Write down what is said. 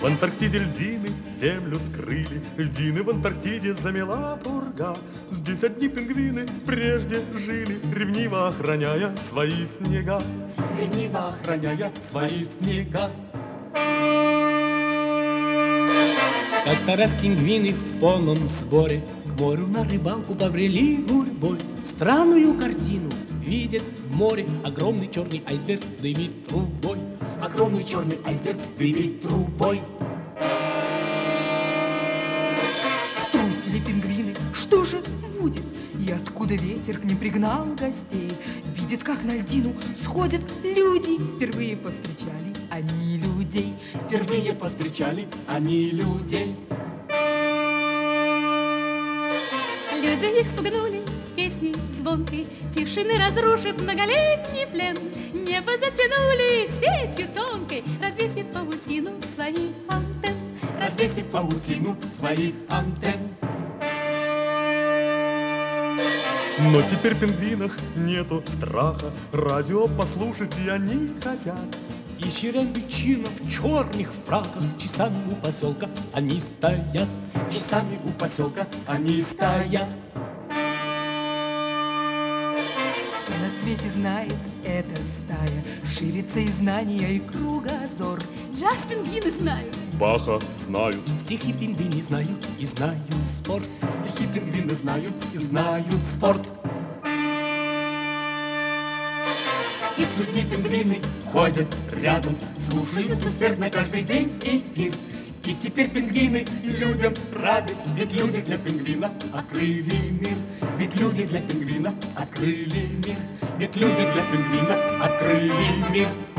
В Антарктиде льдины землю скрыли, льдины в Антарктиде замела пурга. Здесь одни пингвины прежде жили, ревниво охраняя свои снега. Ревниво охраняя свои снега. Как-то раз пингвины в полном сборе к морю на рыбалку побрели гурьбой. Странную картину видят в море. Огромный черный айсберг дымит трубой. Огромный черный айсберг дымит трубой. Струсили пингвины, что же будет? И откуда ветер к ним пригнал гостей? Видит, как на льдину сходят люди. Впервые повстречали они людей. Впервые повстречали они людей. Люди их спугнули песней звонкой, тишины разрушив многолетний плен. Небо затянули сетью тонкой, развесив паутину своих антенн. Развесив паутину своих антенн. Но теперь пингвинах нету страха, радио послушать и они хотят. И черепичина в черных фраках часами у поселка они стоят. Часами у поселка они стоят. Все на свете знает эта стая, ширится и знания, и кругозор. Джаз пингвины знают. Баха знают. Стихи пингвины знают и знают спорт. Стихи пингвины знают и знают спорт. И с людьми пингвины ходят рядом, слушают усердно каждый день эфир. И теперь пингвины людям рады, ведь люди для пингвина открыли мир. Ведь люди для пингвина открыли мир. Ведь люди для пингвина открыли мир.